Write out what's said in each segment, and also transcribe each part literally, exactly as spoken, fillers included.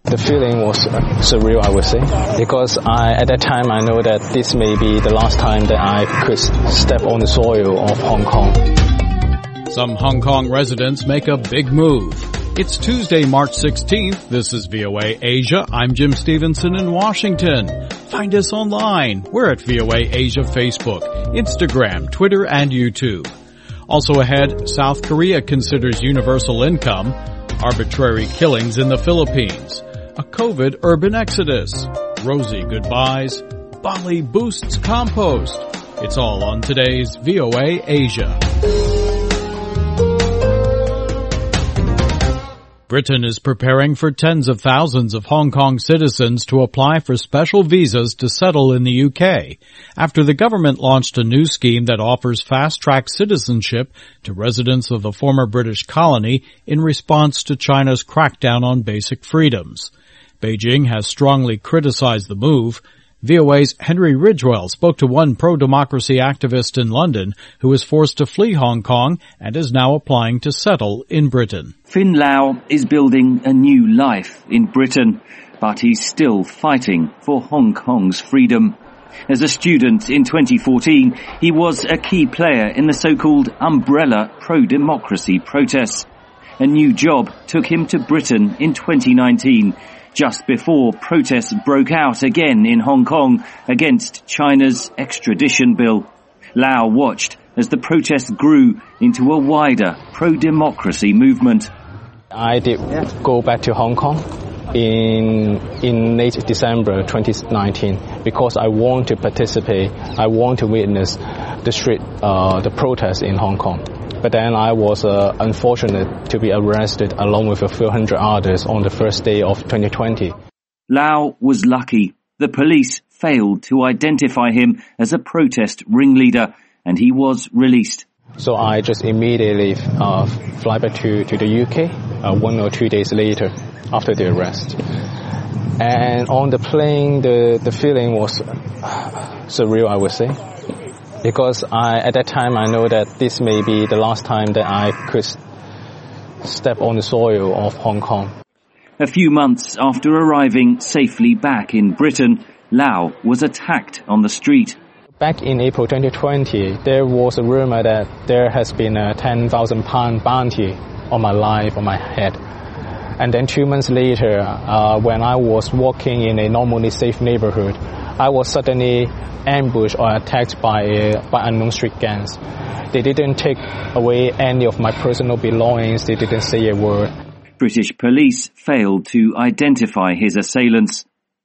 The feeling was surreal, I would say, because I, at that time I know that this may be the last time that I could step on the soil of Hong Kong. Some Hong Kong residents make a big move. It's Tuesday, March sixteenth. This is V O A Asia. I'm Jim Stevenson in Washington. Find us online. We're at V O A Asia Facebook, Instagram, Twitter, and YouTube. Also ahead, South Korea considers universal income, arbitrary killings in the Philippines, a COVID urban exodus, rosy goodbyes, Bali boosts compost. It's all on today's V O A Asia. Britain is preparing for tens of thousands of Hong Kong citizens to apply for special visas to settle in the U K, after the government launched a new scheme that offers fast-track citizenship to residents of the former British colony in response to China's crackdown on basic freedoms. Beijing has strongly criticized the move. V O A's Henry Ridgwell spoke to one pro-democracy activist in London who was forced to flee Hong Kong and is now applying to settle in Britain. Fin Lau is building a new life in Britain, but he's still fighting for Hong Kong's freedom. As a student in twenty fourteen, he was a key player in the so-called umbrella pro-democracy protests. A new job took him to Britain in twenty nineteen, just before protests broke out again in Hong Kong against China's extradition bill. Lau watched as the protests grew into a wider pro-democracy movement. I did go back to Hong Kong in in late December twenty nineteen because I want to participate, I want to witness the street, uh, the protests in Hong Kong. But then I was uh, unfortunate to be arrested along with a few hundred others on the first day of twenty twenty. Lau was lucky. The police failed to identify him as a protest ringleader, and he was released. So I just immediately uh, fly back to, to the U K uh, one or two days later after the arrest. And on the plane, the, the feeling was surreal, I would say. Because I, at that time, I know that this may be the last time that I could step on the soil of Hong Kong. A few months after arriving safely back in Britain, Lau was attacked on the street. Back in April twenty twenty, there was a rumor that there has been a ten thousand pound bounty on my life, on my head. And then two months later, uh, when I was walking in a normally safe neighborhood, I was suddenly ambushed or attacked by uh, by unknown street gangs. They didn't take away any of my personal belongings. They didn't say a word. British police failed to identify his assailants.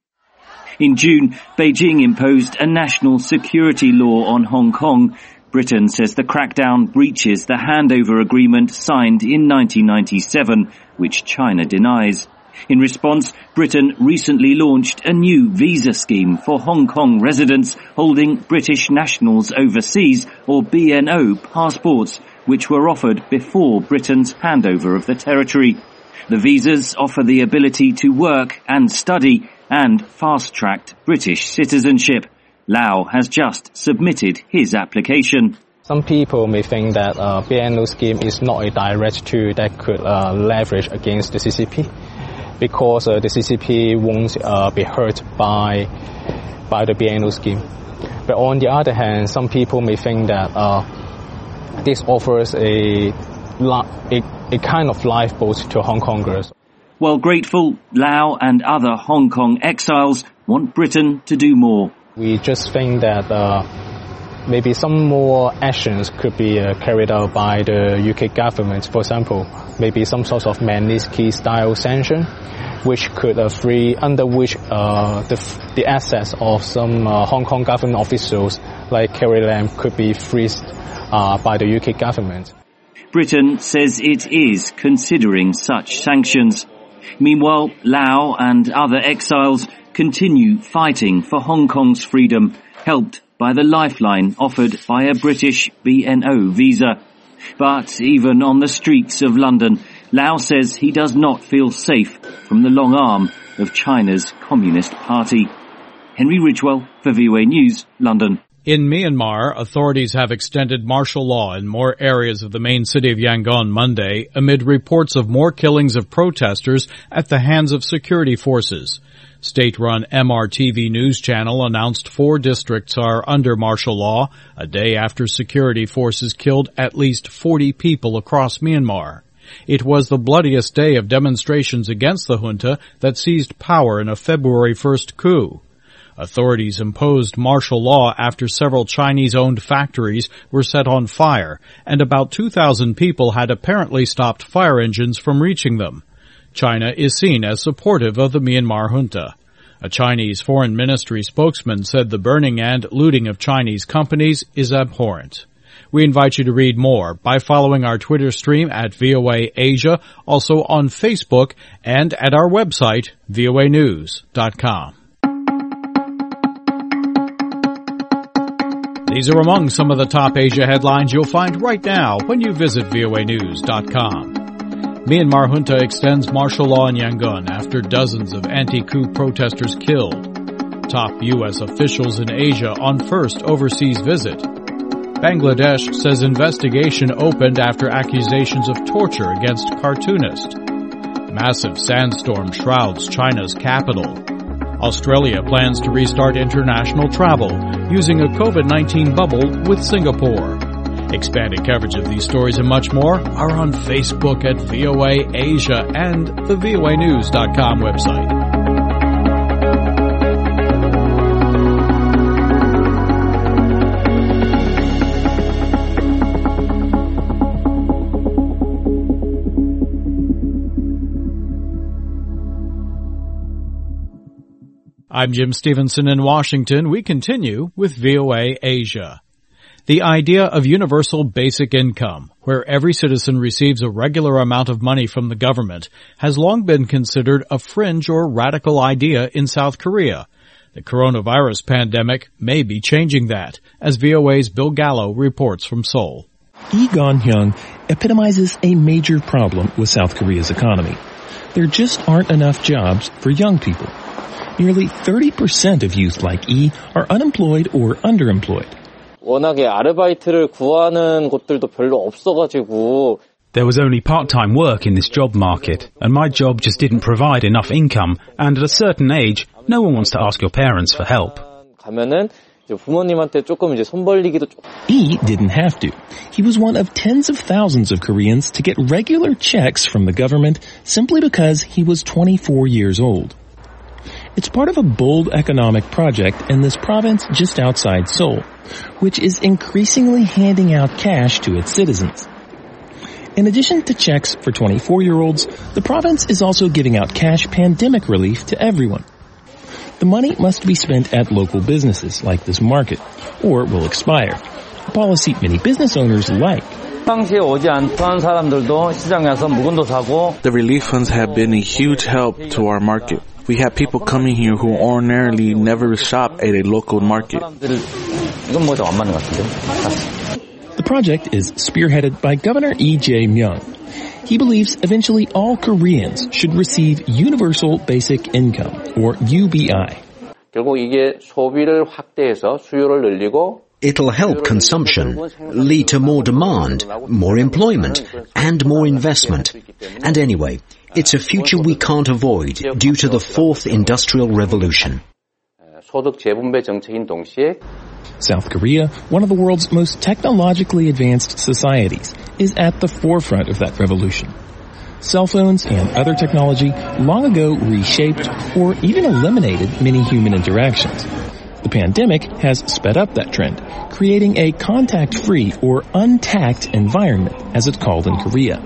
In June, Beijing imposed a national security law on Hong Kong. Britain says the crackdown breaches the handover agreement signed in nineteen ninety-seven, which China denies. In response, Britain recently launched a new visa scheme for Hong Kong residents holding British nationals overseas, or B N O passports, which were offered before Britain's handover of the territory. The visas offer the ability to work and study and fast-tracked British citizenship. Lau has just submitted his application. Some people may think that uh, B N O scheme is not a direct tool that could uh, leverage against the C C P, because uh, the C C P won't uh, be hurt by by the B N O scheme. But on the other hand, some people may think that uh, this offers a, a a kind of lifeboat to Hong Kongers. While grateful, Lau and other Hong Kong exiles want Britain to do more. We just think that uh, maybe some more actions could be uh, carried out by the U K government. For example, maybe some sort of Magnitsky-style sanction, which could uh, free, under which uh, the the assets of some uh, Hong Kong government officials, like Carrie Lam, could be freezed uh, by the U K government. Britain says it is considering such sanctions. Meanwhile, Lau and other exiles continue fighting for Hong Kong's freedom, helped by the lifeline offered by a British B N O visa. But even on the streets of London, Lau says he does not feel safe from the long arm of China's Communist Party. Henry Ridgwell for V O A News, London. In Myanmar, authorities have extended martial law in more areas of the main city of Yangon Monday amid reports of more killings of protesters at the hands of security forces. State-run M R T V news channel announced four districts are under martial law a day after security forces killed at least forty people across Myanmar. It was the bloodiest day of demonstrations against the junta that seized power in a February first coup. Authorities imposed martial law after several Chinese-owned factories were set on fire, and about two thousand people had apparently stopped fire engines from reaching them. China is seen as supportive of the Myanmar junta. A Chinese foreign ministry spokesman said the burning and looting of Chinese companies is abhorrent. We invite you to read more by following our Twitter stream at V O A Asia, also on Facebook, and at our website, V O A news dot com. These are among some of the top Asia headlines you'll find right now when you visit V O A news dot com. Myanmar junta extends martial law in Yangon after dozens of anti-coup protesters killed. Top U S officials in Asia on first overseas visit. Bangladesh says investigation opened after accusations of torture against cartoonist. Massive sandstorm shrouds China's capital. Australia plans to restart international travel using a COVID nineteen bubble with Singapore. Expanded coverage of these stories and much more are on Facebook at V O A Asia and the V O A news dot com website. I'm Jim Stevenson in Washington. We continue with V O A Asia. The idea of universal basic income, where every citizen receives a regular amount of money from the government, has long been considered a fringe or radical idea in South Korea. The coronavirus pandemic may be changing that, as V O A's Bill Gallo reports from Seoul. Lee Gon-hyung epitomizes a major problem with South Korea's economy. There just aren't enough jobs for young people. Nearly thirty percent of youth like Lee are unemployed or underemployed. 워낙에 아르바이트를 구하는 곳들도 별로 없어가지고 There was only part-time work in this job market, and my job just didn't provide enough income, and at a certain age, no one wants to ask your parents for help. 가면은 이제 부모님한테 조금 이제 손 벌리기도 Lee didn't have to. He was one of tens of thousands of Koreans to get regular checks from the government simply because he was twenty-four years old. It's part of a bold economic project in this province just outside Seoul, which is increasingly handing out cash to its citizens. In addition to checks for twenty-four-year-olds, the province is also giving out cash pandemic relief to everyone. The money must be spent at local businesses like this market, or will expire, a policy many business owners like. 평상시에 오지 않던 사람들도 시장에 와서 물건도 사고 The relief funds have been a huge help to our market. We have people coming here who ordinarily never shop at a local market. 이건 뭐좀 안 맞는 것 같은데. The project is spearheaded by Governor Lee Jae-myung. He believes eventually all Koreans should receive Universal Basic Income, or U B I. 결국 이게 소비를 확대해서 수요를 늘리고 It'll help consumption, lead to more demand, more employment, and more investment. And anyway, it's a future we can't avoid due to the fourth industrial revolution. 소득 재분배 정책인 동시에 South Korea, one of the world's most technologically advanced societies, is at the forefront of that revolution. Cell phones and other technology long ago reshaped or even eliminated many human interactions. The pandemic has sped up that trend, creating a contact-free or untacked environment, as it's called in Korea.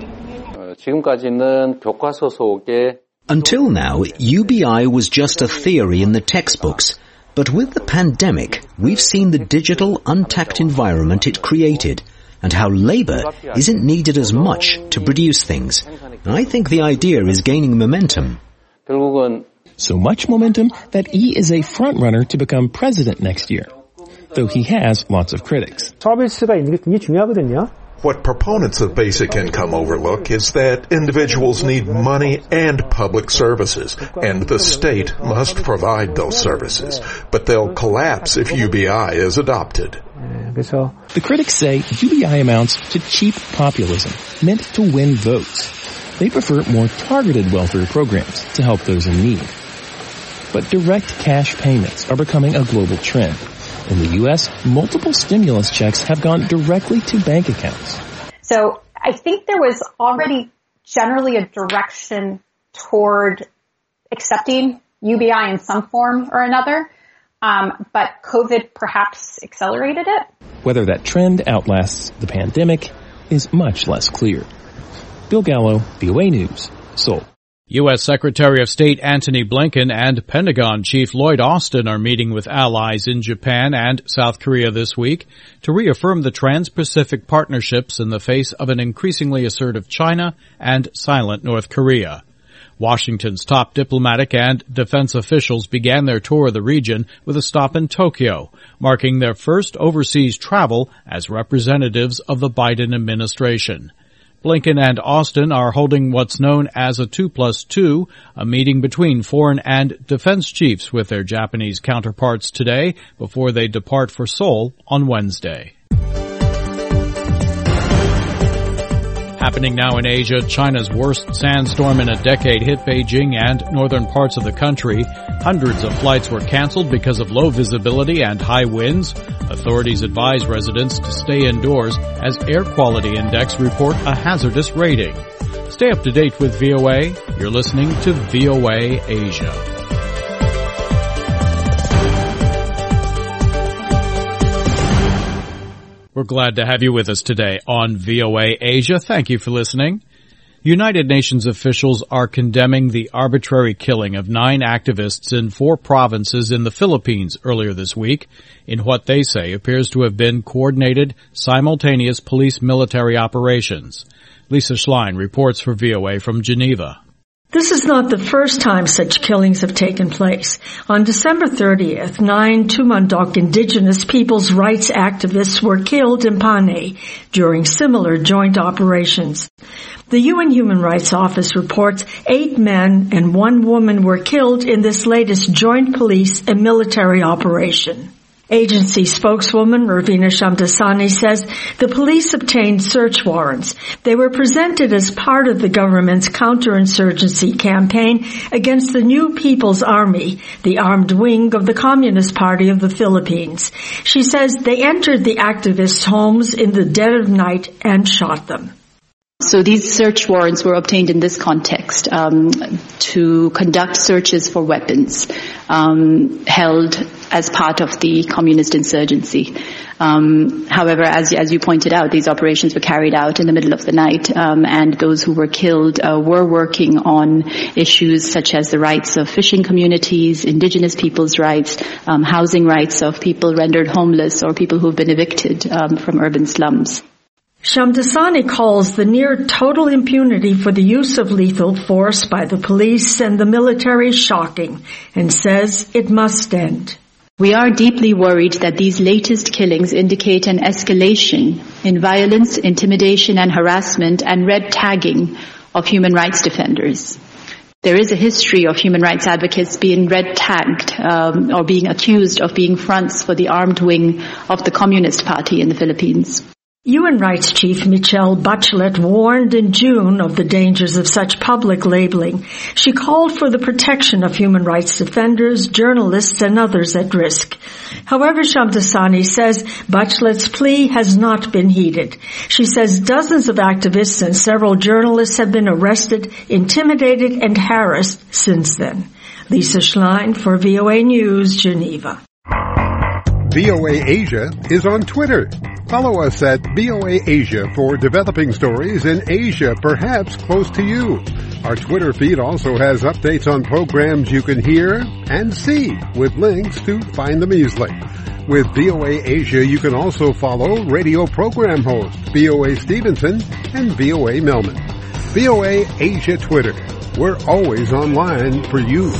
지금까지는 교과서 속에 Until now, U B I was just a theory in the textbooks. But with the pandemic, we've seen the digital, untacked environment it created, and how labor isn't needed as much to produce things. I think the idea is gaining momentum. 결국은 So much momentum that Lee is a frontrunner to become president next year, though he has lots of critics. 서비스가 있는 게 굉장히 중요하거든요. What proponents of basic income overlook is that individuals need money and public services, and the state must provide those services. But they'll collapse if U B I is adopted. The critics say U B I amounts to cheap populism, meant to win votes. They prefer more targeted welfare programs to help those in need. But direct cash payments are becoming a global trend. In the U S, multiple stimulus checks have gone directly to bank accounts. So I think there was already generally a direction toward accepting U B I in some form or another, um, but COVID perhaps accelerated it. Whether that trend outlasts the pandemic is much less clear. Bill Gallo, V O A News, Seoul. U S Secretary of State Antony Blinken and Pentagon Chief Lloyd Austin are meeting with allies in Japan and South Korea this week to reaffirm the Trans-Pacific partnerships in the face of an increasingly assertive China and silent North Korea. Washington's top diplomatic and defense officials began their tour of the region with a stop in Tokyo, marking their first overseas travel as representatives of the Biden administration. Blinken and Austin are holding what's known as a two plus two, a meeting between foreign and defense chiefs with their Japanese counterparts today before they depart for Seoul on Wednesday. Happening now in Asia, China's worst sandstorm in a decade hit Beijing and northern parts of the country. Hundreds of flights were canceled because of low visibility and high winds. Authorities advise residents to stay indoors as air quality index report a hazardous rating. Stay up to date with V O A. You're listening to V O A Asia. We're glad to have you with us today on V O A Asia. Thank you for listening. United Nations officials are condemning the arbitrary killing of nine activists in four provinces in the Philippines earlier this week in what they say appears to have been coordinated, simultaneous police-military operations. Lisa Schlein reports for V O A from Geneva. This is not the first time such killings have taken place. On December thirtieth, nine Tumandok indigenous people's rights activists were killed in Panay during similar joint operations. The U N Human Rights Office reports eight men and one woman were killed in this latest joint police and military operation. Agency spokeswoman Ravina Shamdasani says the police obtained search warrants. They were presented as part of the government's counterinsurgency campaign against the New People's Army, the armed wing of the Communist Party of the Philippines. She says they entered the activists' homes in the dead of night and shot them. So these search warrants were obtained in this context um, to conduct searches for weapons um, held as part of the communist insurgency. Um, however, as, as you pointed out, these operations were carried out in the middle of the night, um, and those who were killed uh, were working on issues such as the rights of fishing communities, indigenous people's rights, um, housing rights of people rendered homeless or people who have been evicted um, from urban slums. Shamdasani calls the near total impunity for the use of lethal force by the police and the military shocking and says it must end. We are deeply worried that these latest killings indicate an escalation in violence, intimidation and harassment and red tagging of human rights defenders. There is a history of human rights advocates being red tagged um, or being accused of being fronts for the armed wing of the Communist Party in the Philippines. U N Rights Chief Michelle Bachelet warned in June of the dangers of such public labeling. She called for the protection of human rights defenders, journalists, and others at risk. However, Shamdasani says Bachelet's plea has not been heeded. She says dozens of activists and several journalists have been arrested, intimidated, and harassed since then. Lisa Schlein for V O A News, Geneva. V O A Asia is on Twitter. Follow us at V O A Asia for developing stories in Asia, perhaps close to you. Our Twitter feed also has updates on programs you can hear and see with links to find them easily. With V O A Asia, you can also follow radio program hosts V O A Stevenson and V O A Melman. V O A Asia Twitter. We're always online for you.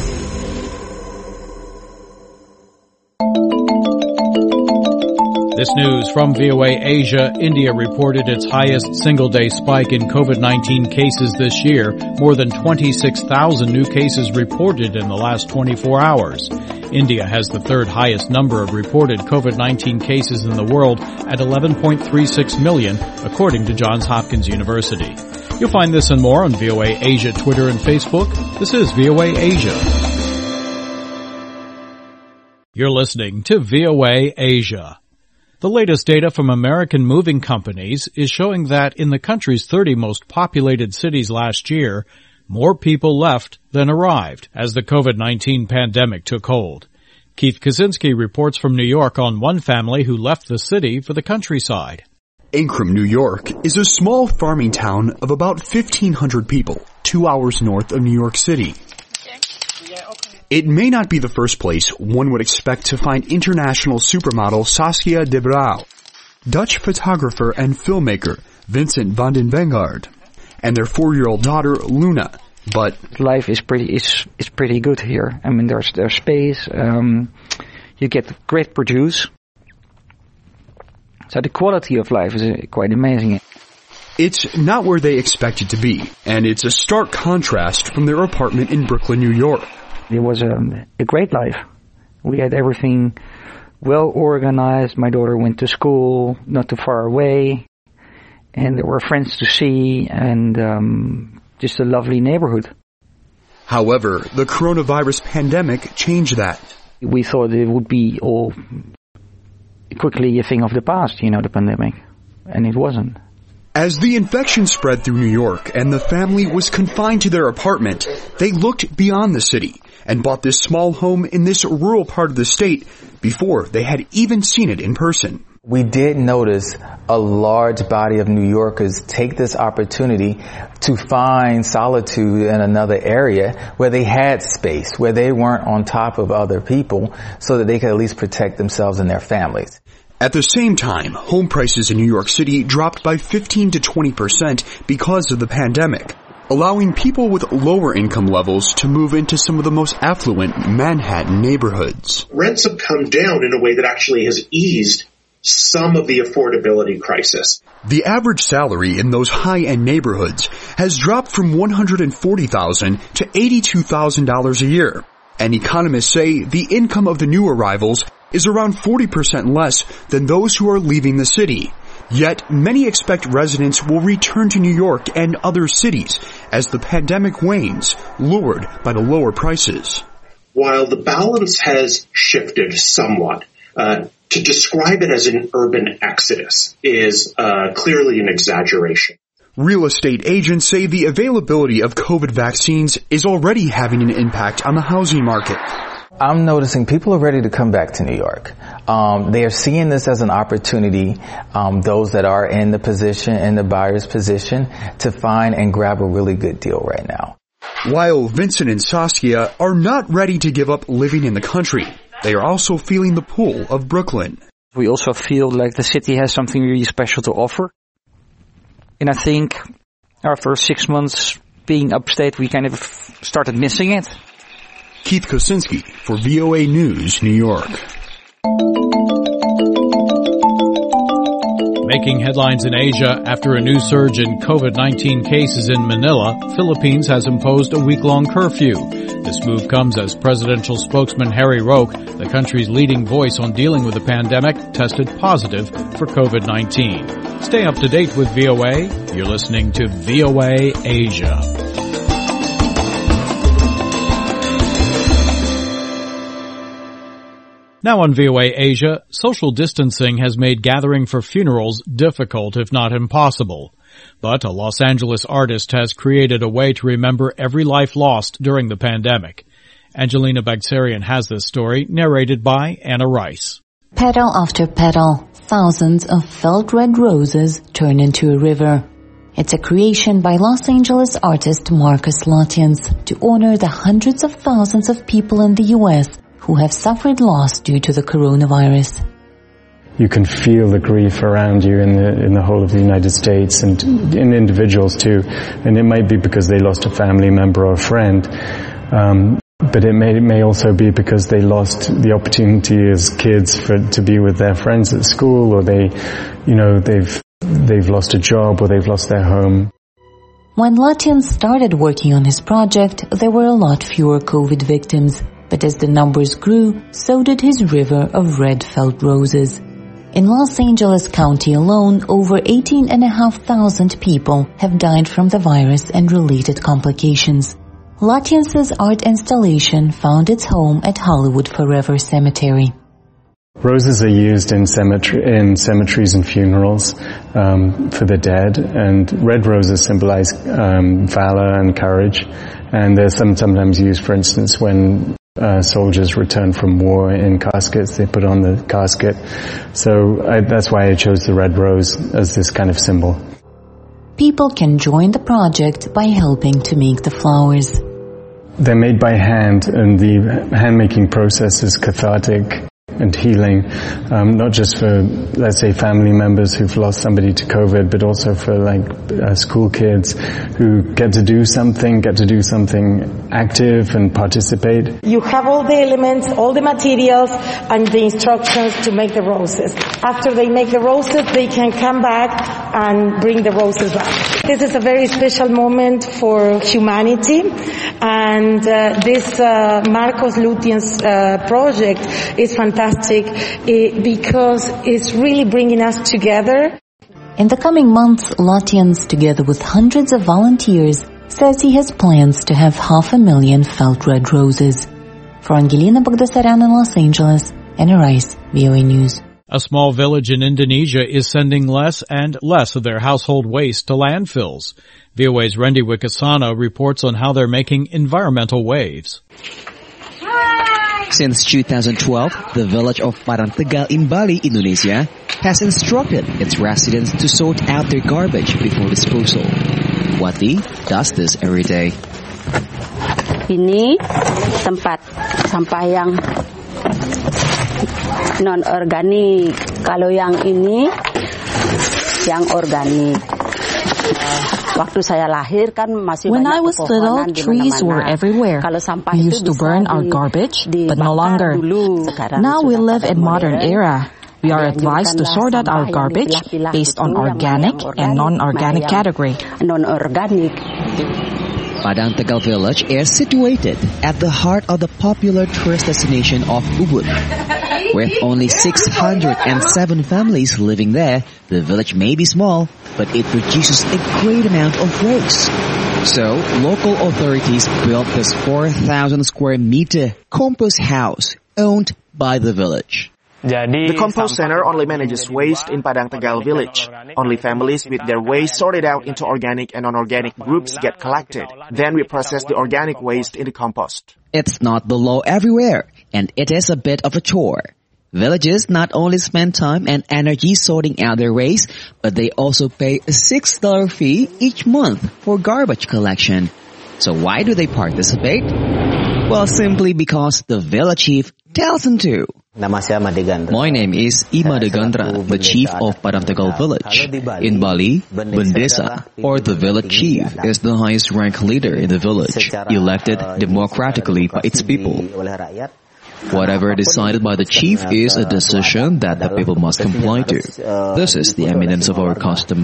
This news from V O A Asia. India reported its highest single-day spike in COVID nineteen cases this year. More than twenty-six thousand new cases reported in the last twenty-four hours. India has the third highest number of reported COVID nineteen cases in the world at eleven point three six million, according to Johns Hopkins University. You'll find this and more on V O A Asia Twitter and Facebook. This is V O A Asia. You're listening to V O A Asia. The latest data from American moving companies is showing that in the country's thirty most populated cities last year, more people left than arrived as the COVID nineteen pandemic took hold. Keith Kaczynski reports from New York on one family who left the city for the countryside. Ancrum, New York, is a small farming town of about fifteen hundred people, two hours north of New York City. It may not be the first place one would expect to find international supermodel Saskia de Brouw, Dutch photographer and filmmaker Vincent van den Vanguard, and their four-year-old daughter Luna. But life is pretty is is pretty good here. I mean, there's there's space. Um, you get great produce. So the quality of life is uh, quite amazing. It's not where they expected to be, and it's a stark contrast from their apartment in Brooklyn, New York. It was um, a great life. We had everything well organized. My daughter went to school not too far away, and there were friends to see, and um, just a lovely neighborhood. However, the coronavirus pandemic changed that. We thought it would be all quickly a thing of the past, you know, the pandemic, and it wasn't. As the infection spread through New York and the family was confined to their apartment, they looked beyond the city and bought this small home in this rural part of the state before they had even seen it in person. We did notice a large body of New Yorkers take this opportunity to find solitude in another area where they had space, where they weren't on top of other people, so that they could at least protect themselves and their families. At the same time, home prices in New York City dropped by fifteen to twenty percent because of the pandemic, allowing people with lower income levels to move into some of the most affluent Manhattan neighborhoods. Rents have come down in a way that actually has eased some of the affordability crisis. The average salary in those high-end neighborhoods has dropped from one hundred forty thousand dollars to eighty-two thousand dollars a year. And economists say the income of the new arrivals is around forty percent less than those who are leaving the city. Yet, many expect residents will return to New York and other cities as the pandemic wanes, lured by the lower prices. While the balance has shifted somewhat, uh, to describe it as an urban exodus is uh, clearly an exaggeration. Real estate agents say the availability of COVID vaccines is already having an impact on the housing market. I'm noticing people are ready to come back to New York. Um, they are seeing this as an opportunity, um, those that are in the position, in the buyer's position, to find and grab a really good deal right now. While Vincent and Saskia are not ready to give up living in the country, they are also feeling the pull of Brooklyn. We also feel like the city has something really special to offer. And I think after six months being upstate, we kind of started missing it. Keith Kaczynski for V O A News, New York. Making headlines in Asia after a new surge in COVID nineteen cases in Manila, Philippines has imposed a week-long curfew. This move comes as presidential spokesman Harry Roque, the country's leading voice on dealing with the pandemic, tested positive for COVID nineteen. Stay up to date with V O A. You're listening to V O A Asia. Now on V O A Asia, social distancing has made gathering for funerals difficult, if not impossible. But a Los Angeles artist has created a way to remember every life lost during the pandemic. Angelina Bagdasarian has this story, narrated by Anna Rice. Petal after petal, thousands of felt red roses turn into a river. It's a creation by Los Angeles artist Marcus Latians to honor the hundreds of thousands of people in the U S who have suffered loss due to the coronavirus. You can feel the grief around you in the in the whole of the United States and in individuals too. And it might be because they lost a family member or a friend. Um, But it may, it may also be because they lost the opportunity as kids for, to be with their friends at school, or they, you know, they've, they've lost a job, or they've lost their home. When Latyan started working on his project, there were a lot fewer COVID victims. But as the numbers grew, so did his river of red felt roses. In Los Angeles County alone, over eighteen and a half thousand people have died from the virus and related complications. Latyans's art installation found its home at Hollywood Forever Cemetery. Roses are used in cemetery, in cemeteries and funerals um, for the dead, and red roses symbolize um, valor and courage. And they're some, sometimes used, for instance, when uh, soldiers return from war in caskets, they put on the casket. So I, that's why I chose the red rose as this kind of symbol. People can join the project by helping to make the flowers. They're made by hand, and the hand-making process is cathartic and healing, um, not just for, let's say, family members who've lost somebody to COVID, but also for like uh, school kids who get to do something, get to do something active and participate. You have all the elements, all the materials, and the instructions to make the roses. After they make the roses, they can come back and bring the roses back. This is a very special moment for humanity, and uh, this uh, Marcos Lutyan's uh, project is fantastic. Because it's really bringing us together. In the coming months, Latyans, together with hundreds of volunteers, says he has plans to have half a million felt red roses. For Angelina Bagdasaryan in Los Angeles, Anna Rice, V O A News. A small village in Indonesia is sending less and less of their household waste to landfills. V O A's Rendi Wikasana reports on how they're making environmental waves. Since two thousand twelve, the village of Padang Tegal in Bali, Indonesia, has instructed its residents to sort out their garbage before disposal. Wati does this every day. Ini tempat sampah yang non-organik. Kalau yang ini, yang organik. When I was little, trees were everywhere. We used to burn our garbage, but no longer. Now we live in modern era. We are advised to sort out our garbage based on organic and non-organic category. Padang Tegal village is situated at the heart of the popular tourist destination of Ubud. With only six hundred seven families living there, the village may be small, but it produces a great amount of waste. So, local authorities built this four thousand square meter compost house owned by the village. The compost center only manages waste in Padang Tegal village. Only families with their waste sorted out into organic and non-organic groups get collected. Then we process the organic waste into compost. It's not the law everywhere, and it is a bit of a chore. Villagers not only spend time and energy sorting out their waste, but they also pay a six dollar fee each month for garbage collection. So why do they participate? Well, simply because the village chief tells them to. My name is Ima Degandra, the chief of Padang Tegal village. In Bali, Bendesa, or the village chief, is the highest rank leader in the village, elected democratically by its people. Whatever decided by the chief is a decision that the people must comply to. This is the eminence of our custom.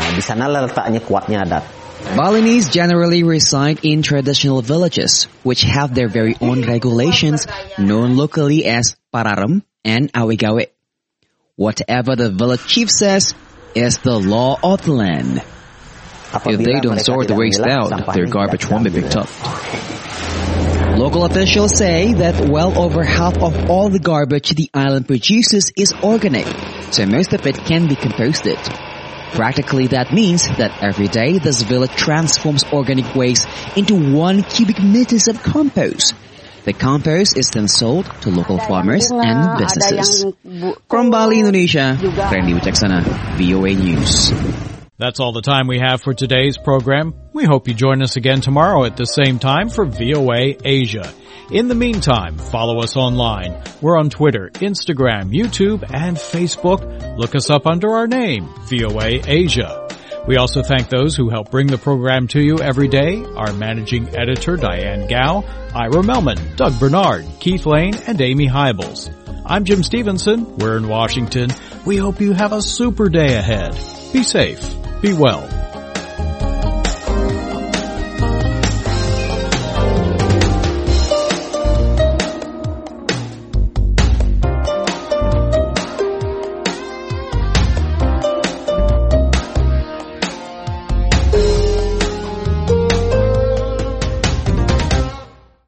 Balinese generally reside in traditional villages, which have their very own regulations, known locally as Pararem and Awegawe. Whatever the village chief says is the law of the land. If they don't sort the waste out, their garbage won't be picked up. Local officials say that well over half of all the garbage the island produces is organic, so most of it can be composted. Practically, that means that every day this village transforms organic waste into one cubic meters of compost. The compost is then sold to local farmers and businesses. From Bali, Indonesia, Rendi Wicaksono, V O A News. That's all the time we have for today's program. We hope you join us again tomorrow at the same time for V O A Asia. In the meantime, follow us online. We're on Twitter, Instagram, YouTube, and Facebook. Look us up under our name, V O A Asia. We also thank those who help bring the program to you every day, our managing editor Diane Gao, Ira Melman, Doug Bernard, Keith Lane, and Amy Hybels. I'm Jim Stevenson. We're in Washington. We hope you have a super day ahead. Be safe. Be well.